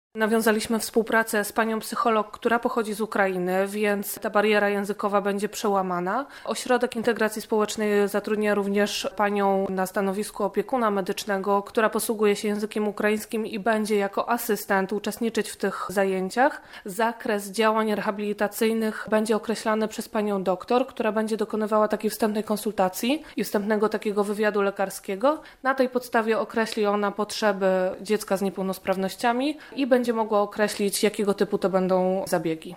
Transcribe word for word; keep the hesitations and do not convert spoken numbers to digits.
Nawiązaliśmy współpracę z panią psycholog, która pochodzi z Ukrainy, więc ta bariera językowa będzie przełamana. Ośrodek Integracji Społecznej zatrudnia również panią na stanowisku opiekuna medycznego, która posługuje się językiem ukraińskim i będzie jako asystent uczestniczyć w tych zajęciach. Zakres działań rehabilitacyjnych będzie określany przez panią doktor, która będzie dokonywała takiej wstępnej konsultacji i wstępnego takiego wywiadu lekarskiego. Na tej podstawie określi ona potrzeby dziecka z niepełnosprawnościami i będzie będzie mogła określić, jakiego typu to będą zabiegi.